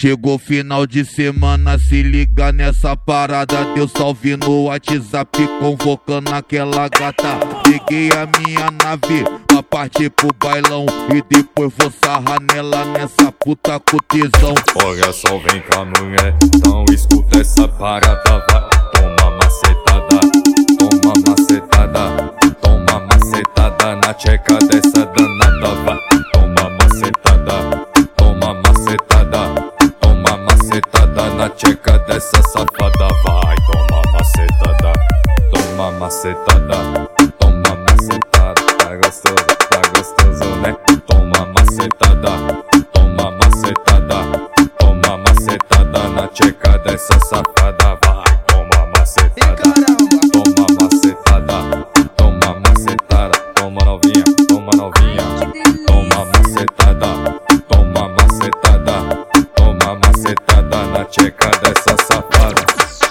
Chegou final de semana, se liga nessa parada. Deu salve no WhatsApp, convocando aquela gata. Peguei a minha nave pra partir pro bailão e depois vou sarrar nela nessa puta com tesão. Olha só, vem cá, mulher, então escuta essa parada, vai. Toma macetada, toma macetada, toma macetada na tcheca dessa danada, vai. Toma macetada, toma macetada, toma macetada na tcheca dessa safada, vai. Toma macetada, toma macetada, toma macetada, tá gostoso, né? Toma macetada, toma macetada, toma macetada na tcheca dessa safada, vai. Toma macetada, toma macetada, toma macetada, toma novinha, toma novinha, toma macetada, toma macetada, toma macetada na tcheca dessa safada.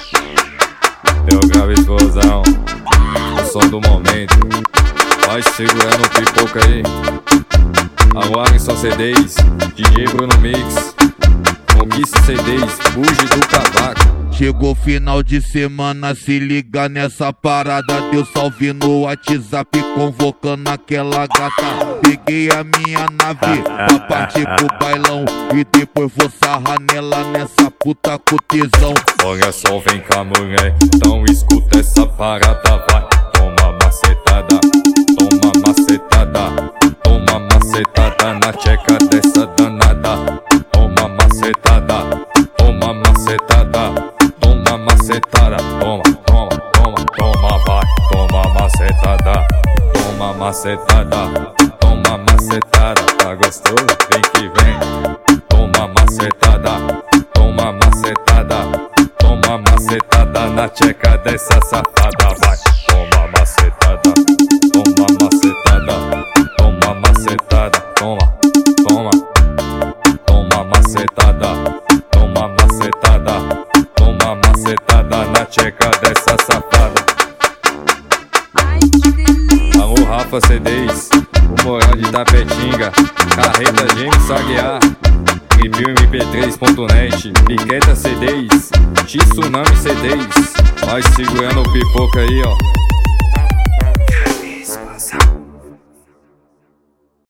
Eu gravo explosão, o som do momento, vai segurando o pipoca aí. Aguardem só CDs, DJ Bruno Mix, conquista CDs, buge do cavaco. Chegou final de semana, se liga nessa parada. Deu salve no WhatsApp, convocando aquela gata. Peguei a minha nave pra partir pro bailão e depois vou sarrar nela nessa puta com tesão. Olha só, vem cá, mulher, então escuta essa parada, vai. Toma macetada, toma macetada, toma macetada na tcheca dessa danada. Toma macetada, toma macetada, toma macetada, toma, toma, toma, toma, vai. Toma macetada, toma macetada, toma macetada, tá gostoso? Vem que vem. Toma macetada, toma macetada, toma macetada na tcheca dessa safada, vai. Toma macetada, toma macetada, toma macetada, toma, toma, toma macetada, toma macetada, toma macetada na tcheca dessa safada. Alô, Rafa CDs, o Moral de Tapetinga, Carreta James Aguiar, Review MP3.net, Piqueta CDs, Tsunami CDs. Vai segurando o pipoca aí, ó.